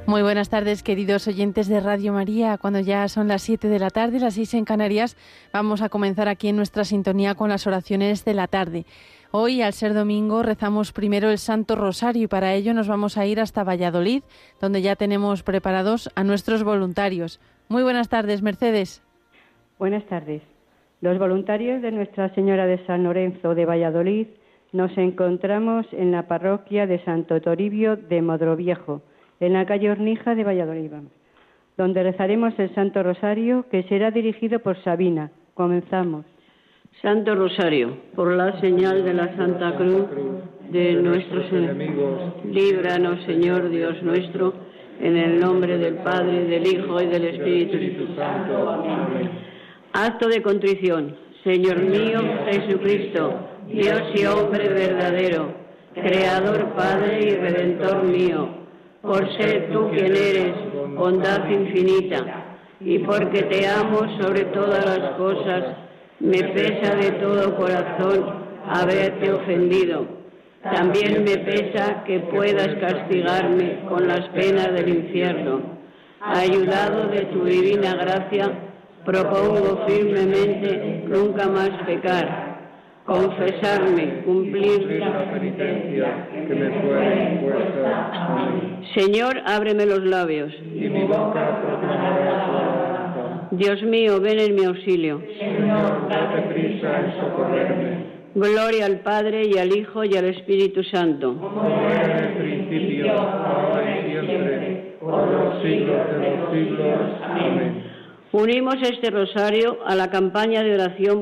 Muy buenas tardes, queridos oyentes de Radio María. Cuando ya son las 7 de la tarde, las 6 en Canarias, vamos a comenzar aquí en nuestra sintonía con las oraciones de la tarde. Hoy, al ser domingo, rezamos primero el Santo Rosario y para ello nos vamos a ir hasta Valladolid, donde ya tenemos preparados a nuestros voluntarios. Muy buenas tardes, Mercedes. Buenas tardes. Los voluntarios de Nuestra Señora de San Lorenzo de Valladolid nos encontramos en la parroquia de Santo Toribio de Modroviejo, en la calle Ornija de Valladolid, donde rezaremos el Santo Rosario, que será dirigido por Sabina. Comenzamos. Santo Rosario, por la señal de la Santa Cruz de nuestros enemigos, líbranos, Señor Dios nuestro, en el nombre del Padre, del Hijo y del Espíritu Santo. Amén. Acto de contrición. Señor mío Jesucristo, Dios y hombre verdadero, Creador, Padre y Redentor mío, por ser tú quien eres, bondad infinita, y porque te amo sobre todas las cosas, me pesa de todo corazón haberte ofendido. También me pesa que puedas castigarme con las penas del infierno. Ayudado de tu divina gracia, propongo firmemente nunca más pecar, confesarme, cumplir la penitencia que me fue impuesta. Amén. Señor, ábreme los labios, y mi boca proclamará tu alabanza. Dios mío, ven en mi auxilio. Señor, date prisa en socorrerme. Gloria al Padre, y al Hijo, y al Espíritu Santo. Como era en el principio, ahora y siempre, por los siglos de los siglos. Amén. Unimos este rosario a la campaña de oración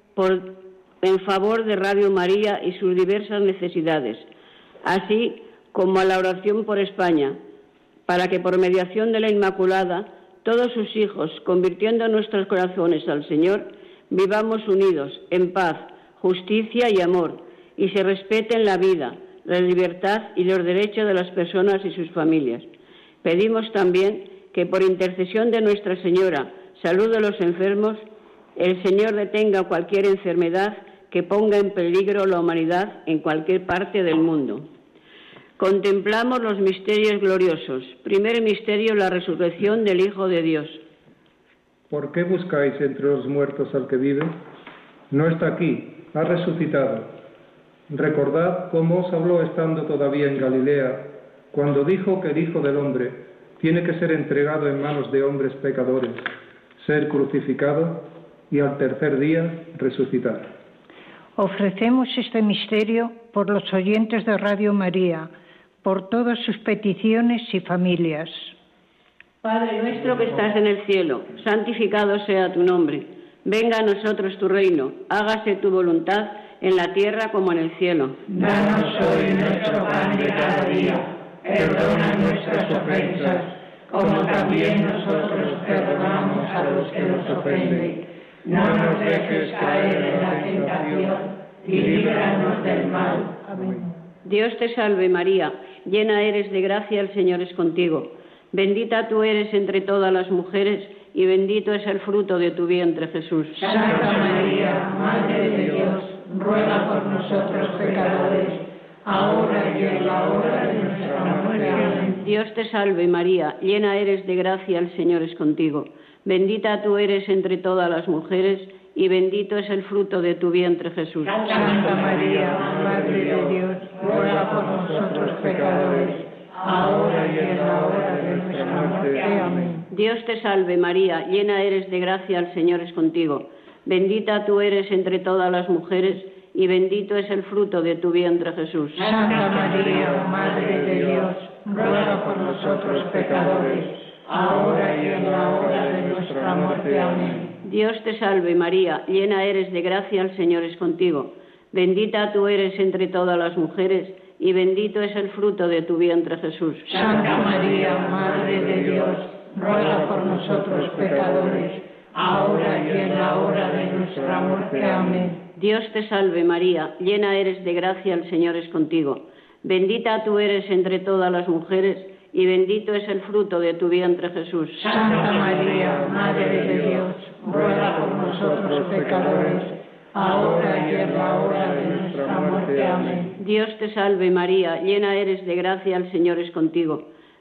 en favor de Radio María y sus diversas necesidades, así como a la oración por España, para que por mediación de la Inmaculada, todos sus hijos, convirtiendo nuestros corazones al Señor, vivamos unidos en paz, justicia y amor, y se respeten la vida, la libertad y los derechos de las personas y sus familias. Pedimos también que por intercesión de Nuestra Señora, salud de los enfermos, el Señor detenga cualquier enfermedad que ponga en peligro la humanidad en cualquier parte del mundo. Contemplamos los misterios gloriosos. Primer misterio, la resurrección del Hijo de Dios. ¿Por qué buscáis entre los muertos al que vive? No está aquí, ha resucitado. Recordad cómo os habló estando todavía en Galilea, cuando dijo que el Hijo del Hombre tiene que ser entregado en manos de hombres pecadores, ser crucificado y al tercer día resucitar. Ofrecemos este misterio por los oyentes de Radio María, por todas sus peticiones y familias. Padre nuestro que estás en el cielo, santificado sea tu nombre. Venga a nosotros tu reino, hágase tu voluntad en la tierra como en el cielo. Danos hoy nuestro pan de cada día, perdona nuestras ofensas, como también nosotros perdonamos a los que nos ofenden. No nos dejes caer en la tentación y líbranos del mal. Amén. Dios te salve María, llena eres de gracia, el Señor es contigo. Bendita tú eres entre todas las mujeres y bendito es el fruto de tu vientre, Jesús. Santa María, Madre de Dios, ruega por nosotros pecadores, ahora y en la hora de nuestra muerte. Amén. Dios te salve María, llena eres de gracia, el Señor es contigo. Bendita tú eres entre todas las mujeres y bendito es el fruto de tu vientre, Jesús. Santa María, Madre de Dios, ruega por nosotros pecadores, ahora y en la hora de nuestra muerte. Amén. Dios te salve María, llena eres de gracia, el Señor es contigo. Bendita tú eres entre todas las mujeres y bendito es el fruto de tu vientre, Jesús. Santa María, Madre de Dios, ruega por nosotros pecadores, ahora y en la hora de nuestra muerte. Amén. Dios te salve María, llena eres de gracia, el Señor es contigo. Bendita tú eres entre todas las mujeres y bendito es el fruto de tu vientre, Jesús. Santa María, Madre de Dios, ruega por nosotros pecadores, ahora y en la hora de nuestra muerte. Amén. Dios te salve María, llena eres de gracia, el Señor es contigo. Bendita tú eres entre todas las mujeres y bendito es el fruto de tu vientre, Jesús. Santa María, Madre de Dios, ruega por nosotros pecadores, ahora y en la hora de nuestra muerte. Amén. Dios te salve María, llena eres de gracia, el Señor es contigo.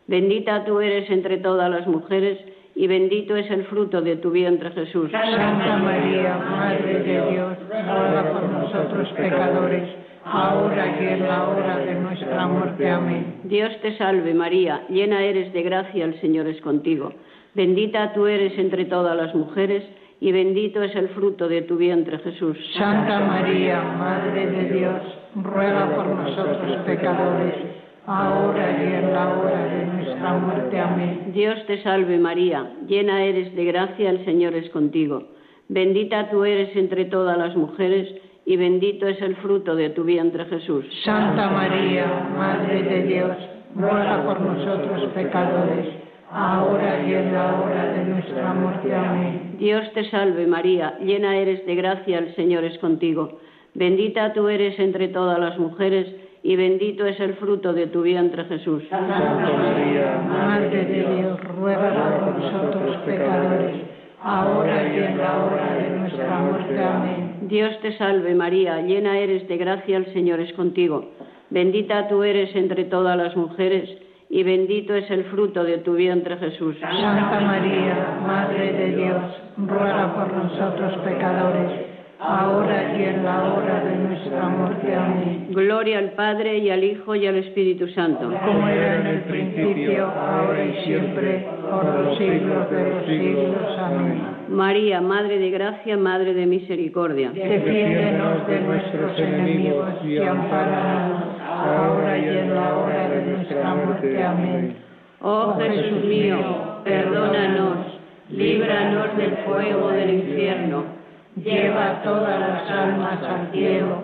Bendita tú eres entre todas las mujeres, y bendito es el fruto de tu vientre, Jesús. Santa María, Madre de Dios, ruega por nosotros pecadores, ahora y en la hora de nuestra muerte. Amén. Dios te salve, María, llena eres de gracia, el Señor es contigo. Bendita tú eres entre todas las mujeres, y bendito es el fruto de tu vientre, Jesús. Santa María, Madre de Dios, ruega por nosotros pecadores, ahora y en la hora de nuestra muerte. Amén. Dios te salve, María, llena eres de gracia, el Señor es contigo. Bendita tú eres entre todas las mujeres, y bendito es el fruto de tu vientre, Jesús. Santa María, Madre de Dios, ruega por nosotros pecadores, ahora y en la hora de nuestra muerte. Amén. Dios te salve, María, llena eres de gracia, el Señor es contigo. Bendita tú eres entre todas las mujeres, y bendito es el fruto de tu vientre, Jesús. Santa María, Madre de Dios, ruega por nosotros pecadores, ahora y en la hora de nuestra muerte. Amén. Dios te salve, María, llena eres de gracia, el Señor es contigo. Bendita tú eres entre todas las mujeres, y bendito es el fruto de tu vientre, Jesús. Santa María, Madre de Dios, ruega por nosotros pecadores, ahora y en la hora de nuestra muerte. Amén. Gloria al Padre, y al Hijo, y al Espíritu Santo. Como era en el principio, ahora y siempre, por los siglos de los siglos. Amén. María, Madre de gracia, Madre de misericordia. Defiéndenos de nuestros enemigos y ampáranos, ahora y en la hora de nuestra muerte. Amén. Oh Jesús mío, perdónanos, líbranos del fuego del infierno, lleva todas las almas al cielo,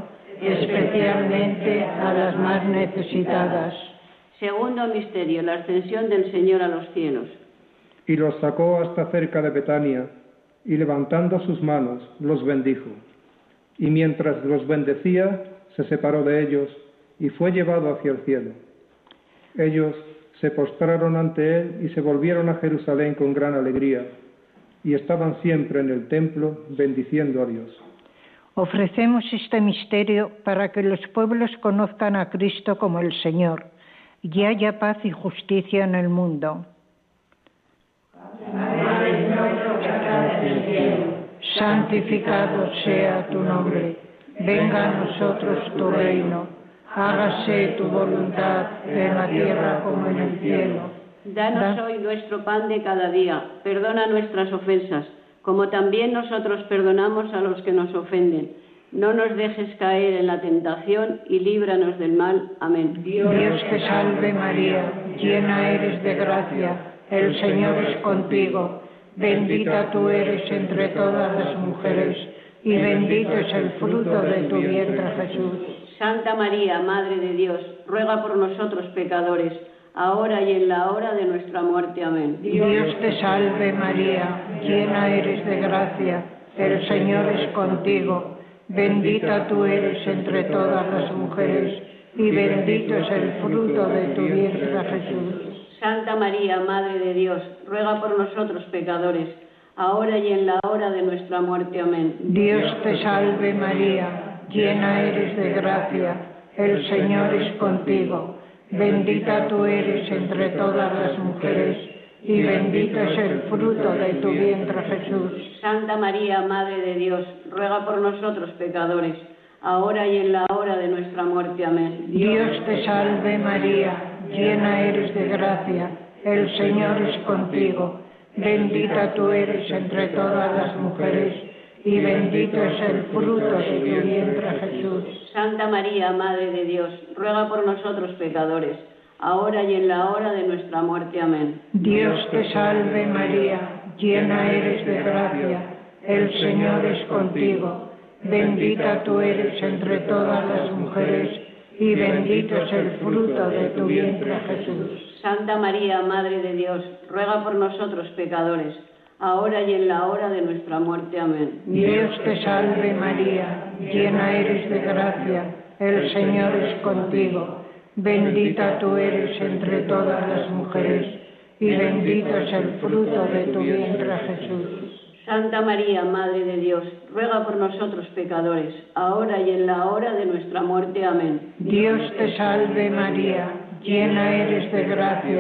especialmente a las más necesitadas. Segundo misterio, la ascensión del Señor a los cielos. Y los sacó hasta cerca de Betania, y levantando sus manos, los bendijo. Y mientras los bendecía, se separó de ellos, y fue llevado hacia el cielo. Ellos se postraron ante él y se volvieron a Jerusalén con gran alegría, y estaban siempre en el templo bendiciendo a Dios. Ofrecemos este misterio para que los pueblos conozcan a Cristo como el Señor, y haya paz y justicia en el mundo. Padre nuestro que estás en el cielo, santificado sea tu nombre, venga a nosotros tu reino, hágase tu voluntad en la tierra como en el cielo. Danos hoy nuestro pan de cada día, perdona nuestras ofensas, como también nosotros perdonamos a los que nos ofenden. No nos dejes caer en la tentación y líbranos del mal. Amén. Dios te salve María, llena eres de gracia, el Señor es contigo. Bendita tú eres entre todas las mujeres, y bendito es el fruto de tu vientre, Jesús. Santa María, Madre de Dios, ruega por nosotros pecadores, ahora y en la hora de nuestra muerte. Amén. Dios te salve María, llena eres de gracia, el Señor es contigo. Bendita tú eres entre todas las mujeres, y bendito es el fruto de tu vientre, Jesús. Santa María, Madre de Dios, ruega por nosotros pecadores, ahora y en la hora de nuestra muerte. Amén. Dios te salve María, llena eres de gracia, el Señor es contigo. Bendita tú eres entre todas las mujeres, y bendito es el fruto de tu vientre, Jesús. Santa María, Madre de Dios, ruega por nosotros pecadores, ahora y en la hora de nuestra muerte. Amén. Dios te salve María, llena eres de gracia, el Señor es contigo. Bendita tú eres entre todas las mujeres, y bendito es el fruto de tu vientre, Jesús. Santa María, Madre de Dios, ruega por nosotros pecadores, ahora y en la hora de nuestra muerte. Amén. Dios te salve María, llena eres de gracia, el Señor es contigo. Bendita tú eres entre todas las mujeres, y bendito es el fruto de tu vientre, Jesús. Santa María, Madre de Dios, ruega por nosotros pecadores, ahora y en la hora de nuestra muerte. Amén. Dios te salve María, llena eres de gracia, el Señor es contigo. Bendita tú eres entre todas las mujeres, y bendito es el fruto de tu vientre, Jesús. Santa María, Madre de Dios, ruega por nosotros pecadores, ahora y en la hora de nuestra muerte. Amén. Dios te salve María, llena eres de gracia,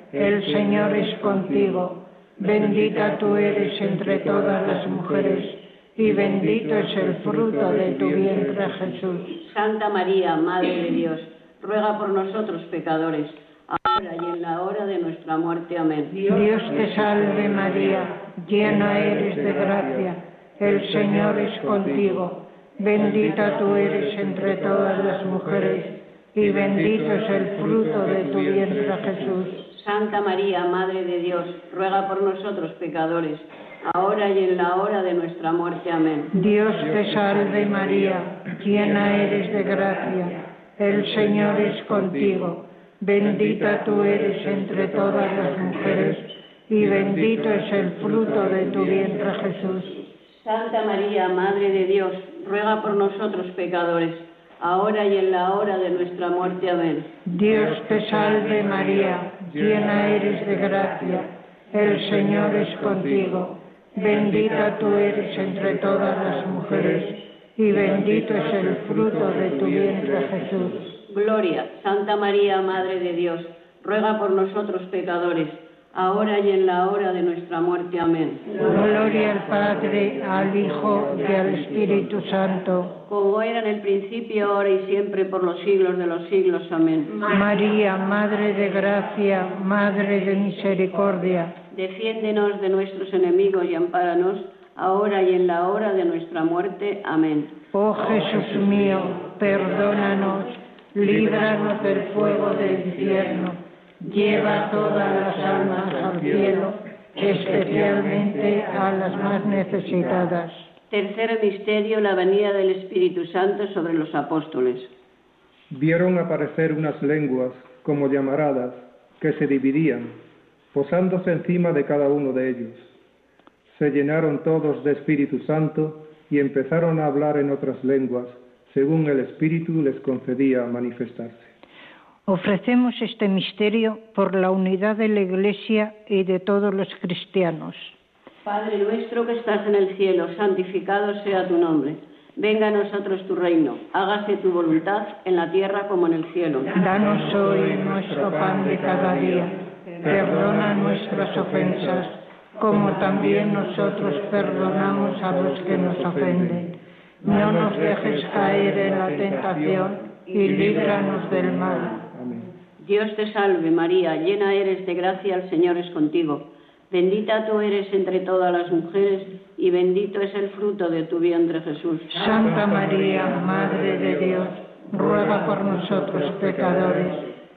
el Señor es contigo. Bendita tú eres entre todas las mujeres, y bendito es el fruto de tu vientre, Jesús. Santa María, Madre de Dios, ruega por nosotros pecadores, ahora y en la hora de nuestra muerte. Amén. Dios te salve María, llena eres de gracia, el Señor es contigo. Bendita tú eres entre todas las mujeres, y bendito es el fruto de tu vientre, Jesús. Santa María, Madre de Dios, ruega por nosotros pecadores, ahora y en la hora de nuestra muerte. Amén. Dios te salve María, llena eres de gracia, el Señor es contigo. Bendita tú eres entre todas las mujeres, y bendito es el fruto de tu vientre, Jesús. Santa María, Madre de Dios, ruega por nosotros pecadores, ahora y en la hora de nuestra muerte. Amén. Dios te salve María, llena eres de gracia, el Señor es contigo. Bendita tú eres entre todas las mujeres, y bendito es el fruto de tu vientre, Jesús. Gloria, Santa María, Madre de Dios, ruega por nosotros pecadores, ahora y en la hora de nuestra muerte. Amén. Gloria al Padre, al Hijo y al Espíritu Santo, como era en el principio, ahora y siempre, por los siglos de los siglos. Amén. María, Madre de gracia, Madre de misericordia, defiéndenos de nuestros enemigos y ampáranos, ahora y en la hora de nuestra muerte. Amén. Oh Jesús mío, perdónanos, líbranos del fuego del infierno, lleva todas las almas al cielo, especialmente a las más necesitadas. Tercer misterio, la venida del Espíritu Santo sobre los apóstoles. Vieron aparecer unas lenguas como llamaradas que se dividían, posándose encima de cada uno de ellos. Se llenaron todos de Espíritu Santo y empezaron a hablar en otras lenguas, según el Espíritu les concedía manifestarse. Ofrecemos este misterio por la unidad de la Iglesia y de todos los cristianos. Padre nuestro que estás en el cielo, santificado sea tu nombre. Venga a nosotros tu reino, hágase tu voluntad en la tierra como en el cielo. Danos hoy nuestro pan de cada día. Perdona nuestras ofensas, como también nosotros perdonamos a los que nos ofenden. No nos dejes caer en la tentación y líbranos del mal. Amén. Dios te salve María, llena eres de gracia, el Señor es contigo. Bendita tú eres entre todas las mujeres, y bendito es el fruto de tu vientre, Jesús. Santa María, Madre de Dios, ruega por nosotros pecadores,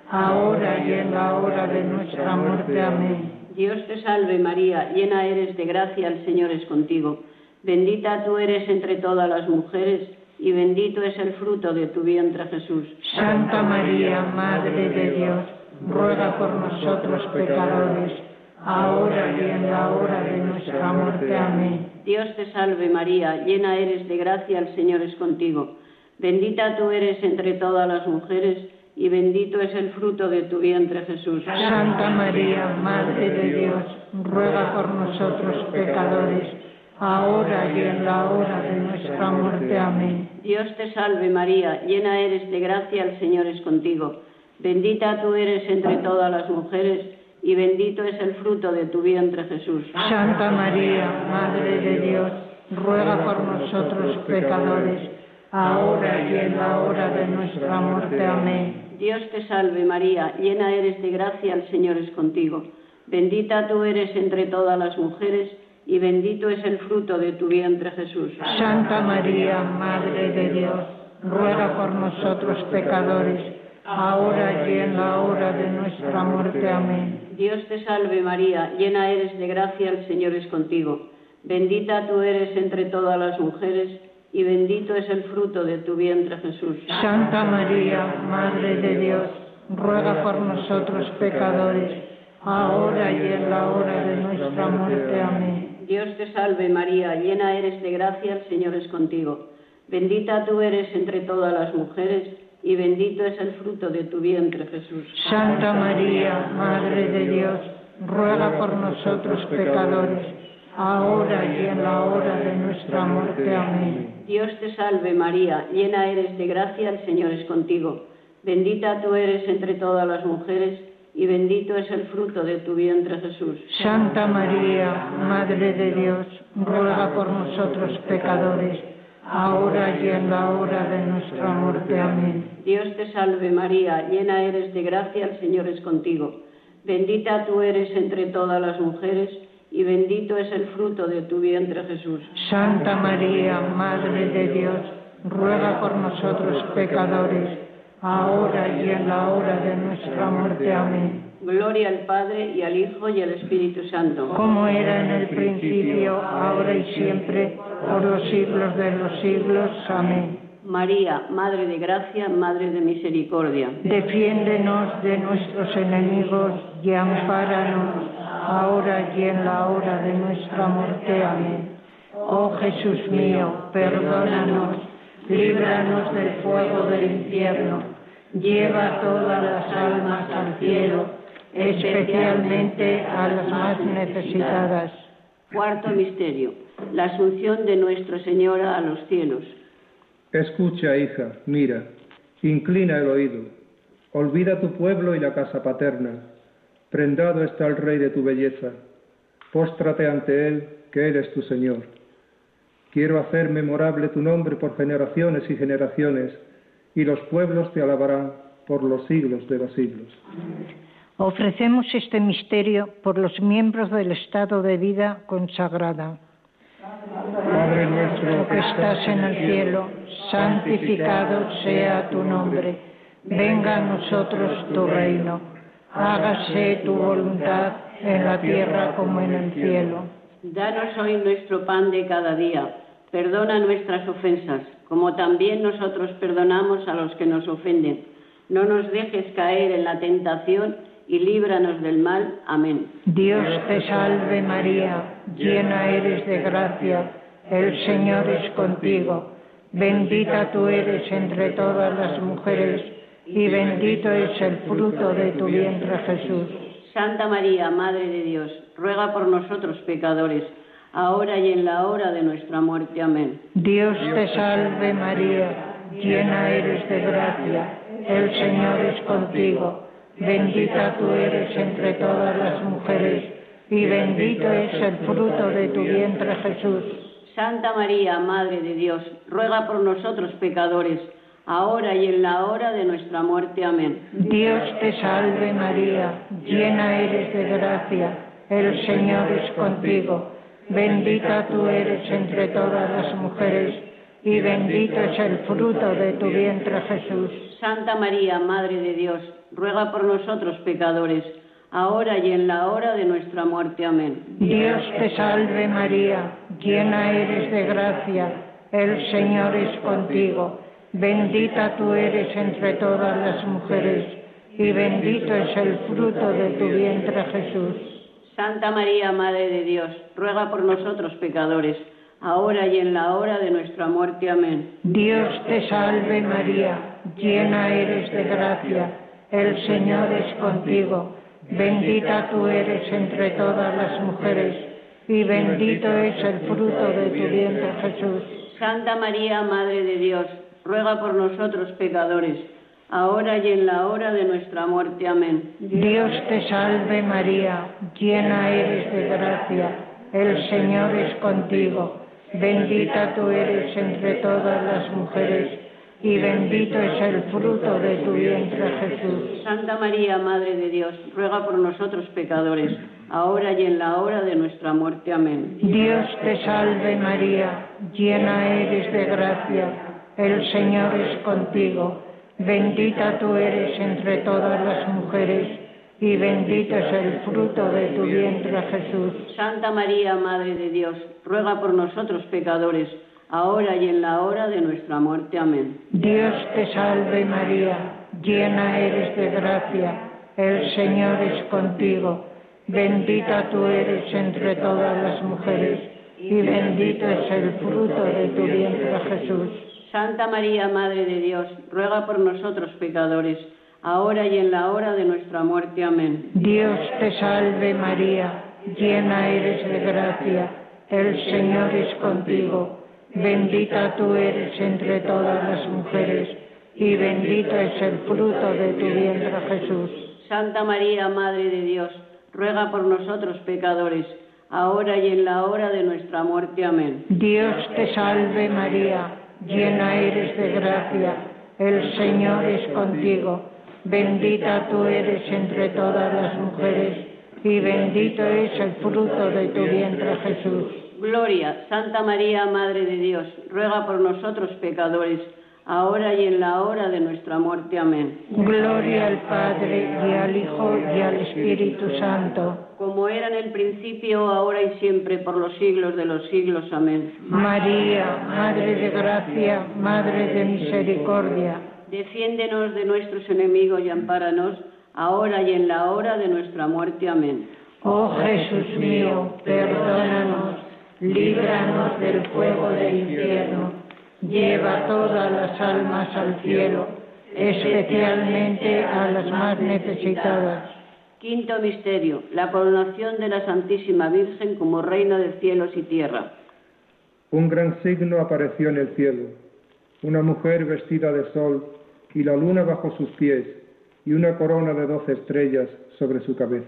ahora y en la hora de nuestra muerte. Amén. Dios te salve María, llena eres de gracia, el Señor es contigo. Bendita tú eres entre todas las mujeres, y bendito es el fruto de tu vientre, Jesús. Santa María, Madre de Dios, ruega por nosotros pecadores, ahora y en la hora de nuestra muerte. Amén. Dios te salve María, llena eres de gracia, el Señor es contigo. Bendita tú eres entre todas las mujeres, y bendito es el fruto de tu vientre, Jesús. Santa María, Madre de Dios, ruega por nosotros pecadores, ahora y en la hora de nuestra muerte. Amén. Dios te salve María, llena eres de gracia, el Señor es contigo. Bendita tú eres entre todas las mujeres, y bendito es el fruto de tu vientre, Jesús. Santa María, Madre de Dios, ruega por nosotros pecadores, ahora y en la hora de nuestra muerte. Amén. Dios te salve María, llena eres de gracia, el Señor es contigo. Bendita tú eres entre todas las mujeres, y bendito es el fruto de tu vientre, Jesús. Santa María, Madre de Dios, ruega por nosotros pecadores, ahora y en la hora de nuestra muerte. Amén. Dios te salve María, llena eres de gracia, el Señor es contigo. Bendita tú eres entre todas las mujeres, y bendito es el fruto de tu vientre, Jesús. Santa María, Madre de Dios, ruega por nosotros pecadores, ahora y en la hora de nuestra muerte. Amén. Dios te salve María, llena eres de gracia, el Señor es contigo. Bendita tú eres entre todas las mujeres, y bendito es el fruto de tu vientre, Jesús. Santa María, Madre de Dios, ruega por nosotros pecadores, ahora y en la hora de nuestra muerte. Amén. Dios te salve María, llena eres de gracia, el Señor es contigo. Bendita tú eres entre todas las mujeres, y bendito es el fruto de tu vientre, Jesús. Santa María, Madre de Dios, ruega por nosotros pecadores, ahora y en la hora de nuestra muerte. Amén. Dios te salve María, llena eres de gracia, el Señor es contigo. Bendita tú eres entre todas las mujeres, y bendito es el fruto de tu vientre, Jesús. Santa María, Madre de Dios, ruega por nosotros pecadores, ahora y en la hora de nuestra muerte. Amén. Gloria al Padre, y al Hijo, y al Espíritu Santo. Como era en el principio, ahora y siempre, por los siglos de los siglos. Amén. María, Madre de Gracia, Madre de Misericordia. Defiéndenos de nuestros enemigos y ampáranos, ahora y en la hora de nuestra muerte. Amén. Oh Jesús mío, perdónanos, líbranos del fuego del infierno, lleva todas las almas al cielo, especialmente a las más necesitadas. Cuarto misterio, la asunción de Nuestra Señora a los cielos. Escucha, hija, mira, inclina el oído, olvida tu pueblo y la casa paterna. Prendado está el Rey de tu belleza, póstrate ante Él, que Él es tu Señor. Quiero hacer memorable tu nombre por generaciones y generaciones, y los pueblos te alabarán por los siglos de los siglos. Ofrecemos este misterio por los miembros del estado de vida consagrada. Padre nuestro que estás en el cielo, santificado sea tu nombre. Venga a nosotros tu reino. Hágase tu voluntad en la tierra como en el cielo. Danos hoy nuestro pan de cada día. Perdona nuestras ofensas, como también nosotros perdonamos a los que nos ofenden. No nos dejes caer en la tentación y líbranos del mal. Amén. Dios te salve María, llena eres de gracia, el Señor es contigo. Bendita tú eres entre todas las mujeres, y bendito es el fruto de tu vientre, Jesús. Santa María, Madre de Dios, ruega por nosotros pecadores, ahora y en la hora de nuestra muerte. Amén. Dios te salve María, llena eres de gracia, el Señor es contigo. Bendita tú eres entre todas las mujeres, y bendito es el fruto de tu vientre, Jesús. Santa María, Madre de Dios, ruega por nosotros pecadores, ahora y en la hora de nuestra muerte. Amén. Dios te salve María, llena eres de gracia, el Señor es contigo. Bendita tú eres entre todas las mujeres, y bendito es el fruto de tu vientre, Jesús. Santa María, Madre de Dios, ruega por nosotros pecadores, ahora y en la hora de nuestra muerte. Amén. Dios te salve María, llena eres de gracia, el Señor es contigo. Bendita tú eres entre todas las mujeres, y bendito es el fruto de tu vientre, Jesús. Santa María, Madre de Dios, ruega por nosotros pecadores, ahora y en la hora de nuestra muerte. Amén. Dios te salve María, llena eres de gracia, el Señor es contigo. Bendita tú eres entre todas las mujeres, y bendito es el fruto de tu vientre, Jesús. Santa María, Madre de Dios, ruega por nosotros pecadores, ahora y en la hora de nuestra muerte. Amén. Dios te salve María, llena eres de gracia, el Señor es contigo. Bendita tú eres entre todas las mujeres, y bendito es el fruto de tu vientre, Jesús. Santa María, Madre de Dios, ruega por nosotros pecadores, ahora y en la hora de nuestra muerte. Amén. Dios te salve María, llena eres de gracia, el Señor es contigo. Bendita tú eres entre todas las mujeres, y bendito es el fruto de tu vientre, Jesús. Santa María, Madre de Dios, ruega por nosotros pecadores, ahora y en la hora de nuestra muerte. Amén. Dios te salve María, llena eres de gracia, el Señor es contigo. Bendita tú eres entre todas las mujeres, y bendito es el fruto de tu vientre, Jesús. Santa María, Madre de Dios, ruega por nosotros pecadores, ahora y en la hora de nuestra muerte. Amén. Dios te salve María, llena eres de gracia, el Señor es contigo. Bendita tú eres entre todas las mujeres, y bendito es el fruto de tu vientre, Jesús. Santa María, Madre de Dios, ruega por nosotros pecadores, ahora y en la hora de nuestra muerte. Amén. Dios te salve María, llena eres de gracia, el Señor es contigo, bendita tú eres entre todas las mujeres, y bendito es el fruto de tu vientre Jesús. Gloria, Santa María, Madre de Dios, ruega por nosotros pecadores, ahora y en la hora de nuestra muerte. Amén. Gloria al Padre, y al Hijo, y al Espíritu Santo. Como era en el principio, ahora y siempre, por los siglos de los siglos. Amén. María, Madre de gracia, Madre de misericordia. Defiéndenos de nuestros enemigos y ampáranos, ahora y en la hora de nuestra muerte. Amén. Oh Jesús mío, perdónanos, líbranos del fuego del infierno, lleva todas las almas al cielo, especialmente a las más necesitadas. Quinto misterio, la coronación de la Santísima Virgen como Reina de cielos y tierra. Un gran signo apareció en el cielo, una mujer vestida de sol y la luna bajo sus pies, y una corona de 12 estrellas sobre su cabeza.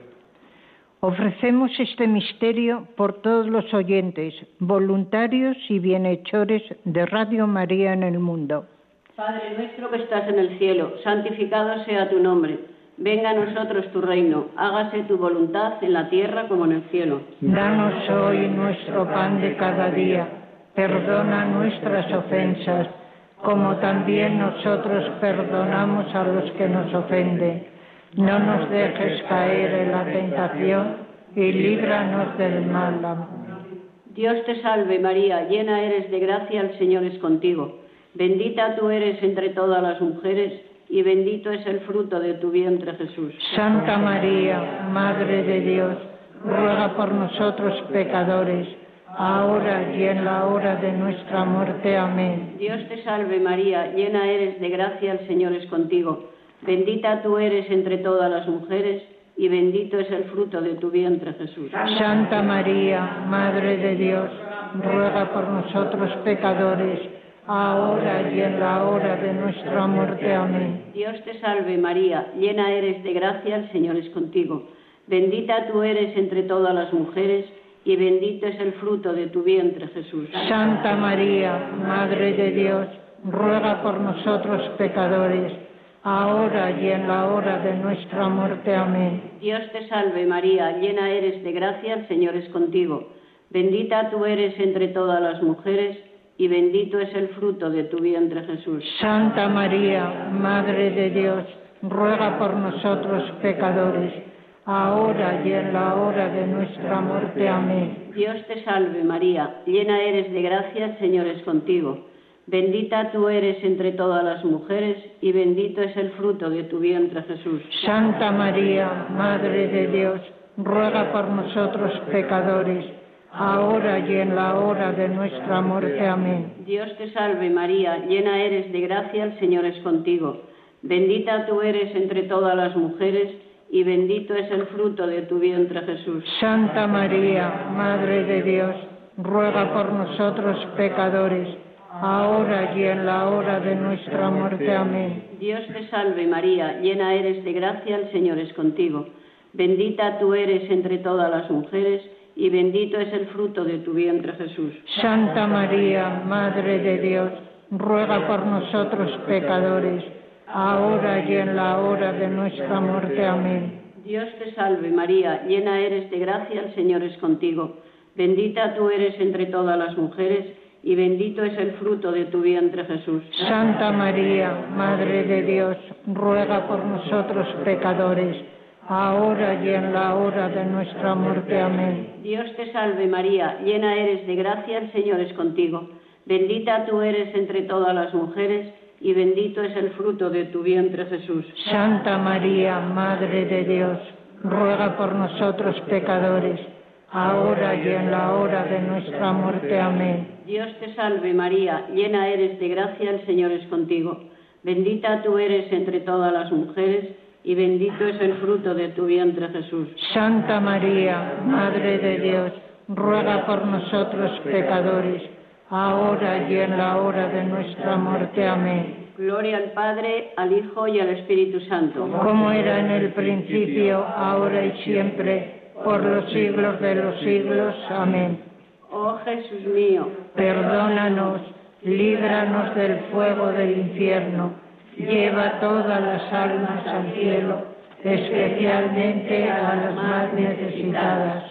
Ofrecemos este misterio por todos los oyentes, voluntarios y bienhechores de Radio María en el mundo. Padre nuestro que estás en el cielo, santificado sea tu nombre. Venga a nosotros tu reino, hágase tu voluntad en la tierra como en el cielo. Danos hoy nuestro pan de cada día, perdona nuestras ofensas, como también nosotros perdonamos a los que nos ofenden. No nos dejes caer en la tentación y líbranos del mal. Amén. Dios te salve María, llena eres de gracia, el Señor es contigo. Bendita tú eres entre todas las mujeres, y bendito es el fruto de tu vientre Jesús. Santa María, Madre de Dios, ruega por nosotros pecadores, ahora y en la hora de nuestra muerte. Amén. Dios te salve María, llena eres de gracia, el Señor es contigo. Bendita tú eres entre todas las mujeres, y bendito es el fruto de tu vientre Jesús. Santa María, Madre de Dios, ruega por nosotros pecadores, ahora y en la hora de nuestra muerte. Amén. Dios te salve María, llena eres de gracia, el Señor es contigo. Bendita tú eres entre todas las mujeres, y bendito es el fruto de tu vientre Jesús. Santa María, Madre de Dios, ruega por nosotros pecadores, ahora y en la hora de nuestra muerte. Amén. Dios te salve María, llena eres de gracia, el Señor es contigo. Bendita tú eres entre todas las mujeres, y bendito es el fruto de tu vientre Jesús. Santa María, Madre de Dios, ruega por nosotros pecadores, ahora y en la hora de nuestra muerte. Amén. Dios te salve María, llena eres de gracia, el Señor es contigo. Bendita tú eres entre todas las mujeres, y bendito es el fruto de tu vientre Jesús. Santa María, Madre de Dios, ruega por nosotros pecadores, ahora y en la hora de nuestra muerte. Amén. Dios te salve María, llena eres de gracia, el Señor es contigo. Bendita tú eres entre todas las mujeres, y bendito es el fruto de tu vientre Jesús. Santa María, Madre de Dios, ruega por nosotros pecadores, ahora y en la hora de nuestra muerte. Amén. Dios te salve María, llena eres de gracia, el Señor es contigo. Bendita tú eres entre todas las mujeres, y bendito es el fruto de tu vientre Jesús. Santa María, Madre de Dios, ruega por nosotros pecadores, ahora y en la hora de nuestra muerte. Amén. Dios te salve María, llena eres de gracia, el Señor es contigo. Bendita tú eres entre todas las mujeres, y bendito es el fruto de tu vientre Jesús. Santa María, Madre de Dios, ruega por nosotros pecadores, ahora y en la hora de nuestra muerte. Amén. Dios te salve María, llena eres de gracia, el Señor es contigo. Bendita tú eres entre todas las mujeres, y bendito es el fruto de tu vientre Jesús. Santa María, Madre de Dios, ruega por nosotros pecadores, ahora y en la hora de nuestra muerte. Amén. Dios te salve María, llena eres de gracia, el Señor es contigo. Bendita tú eres entre todas las mujeres, y bendito es el fruto de tu vientre Jesús. Santa María, Madre de Dios, ruega por nosotros pecadores, ahora y en la hora de nuestra muerte. Amén. Gloria al Padre, al Hijo y al Espíritu Santo. Como era en el principio, ahora y siempre, por los siglos de los siglos. Amén. Oh Jesús mío, Perdónanos, líbranos del fuego del infierno, lleva todas las almas al cielo, especialmente a las más necesitadas.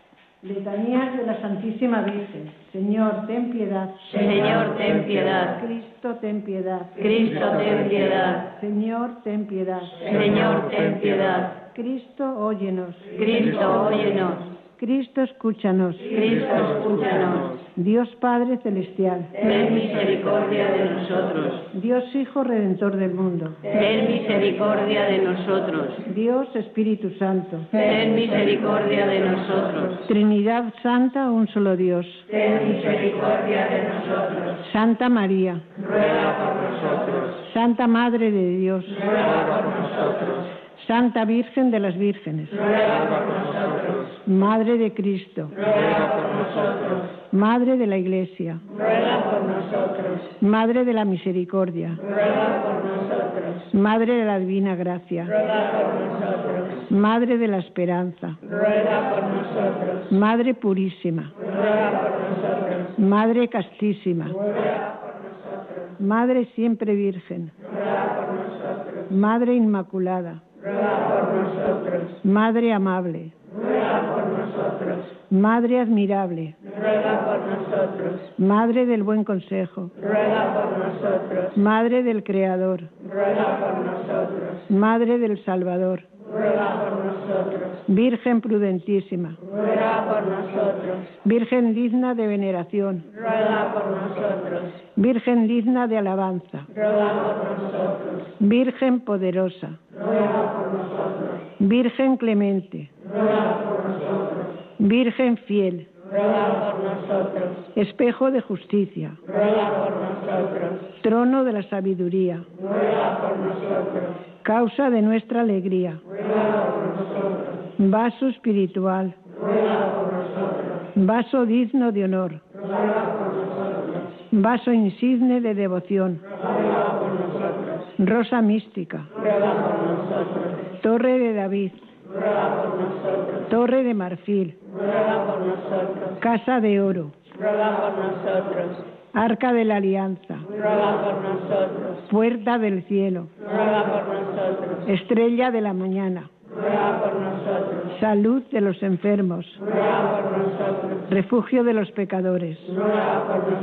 Letanías de la Santísima Virgen. Señor, ten piedad. Señor, ten piedad. Cristo, ten piedad. Cristo, ten piedad. Señor, ten piedad. Señor, ten piedad. Cristo, óyenos. Cristo, óyenos. Cristo, escúchanos. Cristo, escúchanos. Dios Padre Celestial. Ten misericordia de nosotros. Dios Hijo Redentor del mundo. Ten misericordia de nosotros. Dios Espíritu Santo. Ten misericordia de nosotros. Trinidad Santa, un solo Dios. Ten misericordia de nosotros. Santa María. Ruega por nosotros. Santa Madre de Dios. Ruega por nosotros. Santa Virgen de las Vírgenes. Ruega por nosotros. Madre de Cristo. Ruega por nosotros. Madre de la Iglesia. Ruega por nosotros. Madre de la Misericordia. Ruega por nosotros. Madre de la Divina Gracia. Ruega por nosotros. Madre de la Esperanza. Ruega por nosotros. Madre Purísima. Ruega por nosotros. Madre Castísima. Ruega por nosotros. Madre Siempre Virgen. Ruega por nosotros. Madre Inmaculada. Ruega por nosotros. Madre Amable. Ruega por nosotros. Madre Admirable. Ruega por nosotros. Madre del Buen Consejo. Ruega por nosotros. Madre del Creador. Ruega por nosotros. Madre del Salvador. Ruega por nosotros. Virgen prudentísima. Ruega por nosotros. Virgen digna de veneración. Ruega por nosotros. Virgen digna de alabanza. Ruega por nosotros. Virgen poderosa. Ruega por nosotros. Virgen clemente. Ruega por nosotros. Virgen fiel. Ruega por nosotros. Espejo de justicia. Ruega por nosotros. Trono de la sabiduría. Ruega por nosotros. Causa de nuestra alegría. Ruega por nosotros. Vaso espiritual. Ruega por nosotros. Vaso digno de honor. Ruega por nosotros. Vaso insigne de devoción. Ruega por nosotros. Rosa mística. Ruega por nosotros. Torre de David. Ruega por nosotros. Torre de marfil. Ruega por nosotros. Casa de oro. Ruega por nosotros. Arca de la alianza. Ruega por nosotros. Puerta del cielo. Ruega por nosotros. Estrella de la mañana. Ruega por nosotros. Salud de los enfermos. Ruega por nosotros. Refugio de los pecadores. Ruega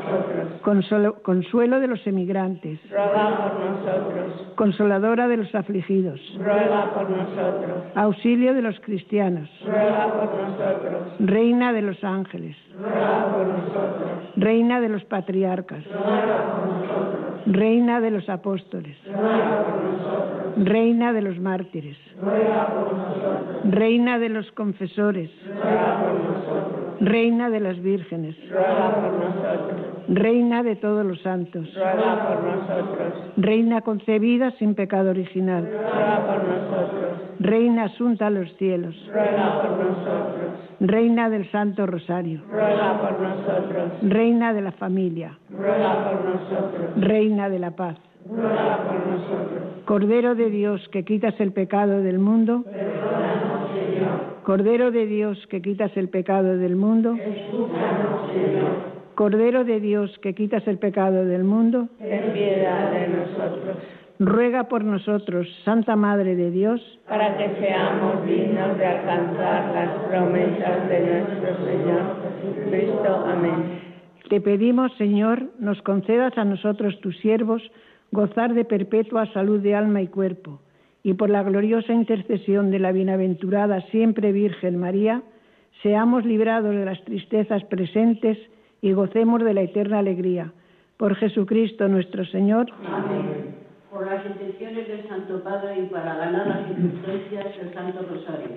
por nosotros. Consuelo de los emigrantes. Ruega por nosotros. Consoladora de los afligidos. Ruega por nosotros. Auxilio de los cristianos. Ruega por nosotros. Reina de los ángeles. Ruega por nosotros. Reina de los patriarcas. Ruega por nosotros. Reina de los apóstoles. Ruega por nosotros. Reina de los mártires. Ruega por nosotros. Reina de los confesores. Ruega por nosotros. Reina de las vírgenes. Ruega por nosotros. Reina de todos los santos. Ruega por nosotros. Reina concebida sin pecado original. Ruega por nosotros. Reina asunta a los cielos. Ruega por nosotros. Reina del Santo Rosario. Ruega por nosotros. Reina de la familia. Ruega por nosotros. Reina de la paz. Ruega por nosotros. Cordero de Dios que quitas el pecado del mundo. Perdónanos, Señor. Cordero de Dios que quitas el pecado del mundo. Escúchanos, Señor. Cordero de Dios que quitas el pecado del mundo. Ten piedad de nosotros, Ruega por nosotros, Santa Madre de Dios, para que seamos dignos de alcanzar las promesas de nuestro Señor Jesucristo. Amén. Te pedimos, Señor, nos concedas a nosotros, tus siervos, gozar de perpetua salud de alma y cuerpo, y por la gloriosa intercesión de la bienaventurada siempre Virgen María, seamos librados de las tristezas presentes y gocemos de la eterna alegría. Por Jesucristo nuestro Señor. Amén. Por las intenciones del Santo Padre y para ganar las indulgencias del Santo Rosario.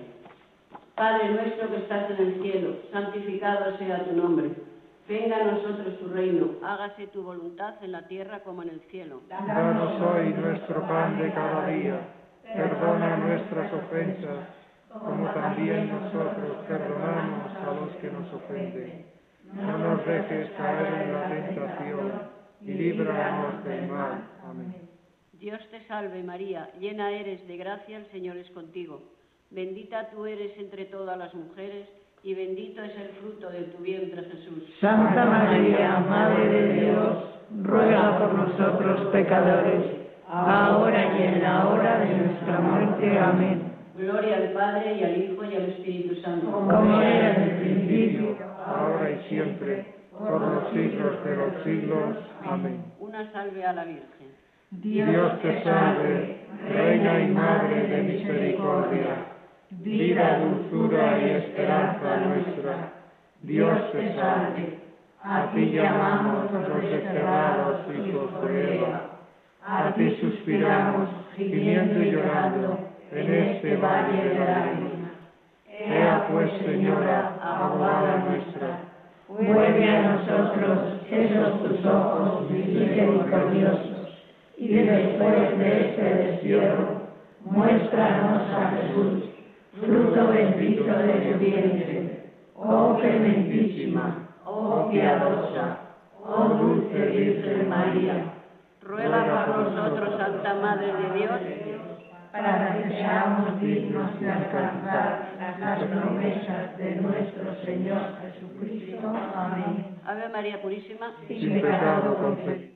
Padre nuestro que estás en el cielo, santificado sea tu nombre. Venga a nosotros tu reino, hágase tu voluntad en la tierra como en el cielo. Danos hoy nuestro pan de cada día. Perdona nuestras ofensas, como también nosotros perdonamos a los que nos ofenden. No nos dejes caer en la tentación y líbranos del mal. Amén. Dios te salve María, llena eres de gracia, el Señor es contigo. Bendita tú eres entre todas las mujeres y bendito es el fruto de tu vientre Jesús. Santa María, Madre de Dios, ruega por nosotros pecadores, ahora y en la hora de nuestra muerte. Amén. Gloria al Padre y al Hijo y al Espíritu Santo. Como era en el principio, ahora y siempre, por los siglos de los siglos. Amén. Una salve a la Virgen. Dios te salve, Reina y Madre de misericordia, vida, dulzura y esperanza nuestra. Dios te salve. A ti llamamos los desterrados hijos de Eva. A ti suspiramos, gimiendo y llorando, en este valle de lágrimas. Ea pues, Señora, abogada nuestra, vuelve a nosotros esos tus ojos misericordiosos, y después de este destierro, muéstranos a Jesús, fruto bendito de tu vientre. Oh clementísima, oh piadosa, oh dulce Virgen María, ruega por nosotros, Santa Madre de Dios, para que seamos dignos de alcanzar las promesas de nuestro Señor Jesucristo. Amén. Ave María Purísima, Sin pecado concebido.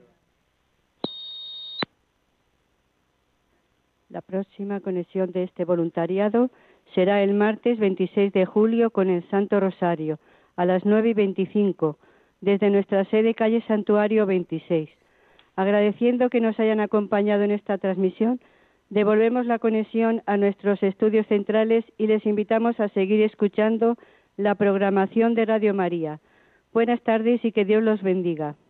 La próxima conexión de este voluntariado será el martes 26 de julio con el Santo Rosario, a las 9:25, desde nuestra sede calle Santuario 26. Agradeciendo que nos hayan acompañado en esta transmisión, devolvemos la conexión a nuestros estudios centrales y les invitamos a seguir escuchando la programación de Radio María. Buenas tardes y que Dios los bendiga.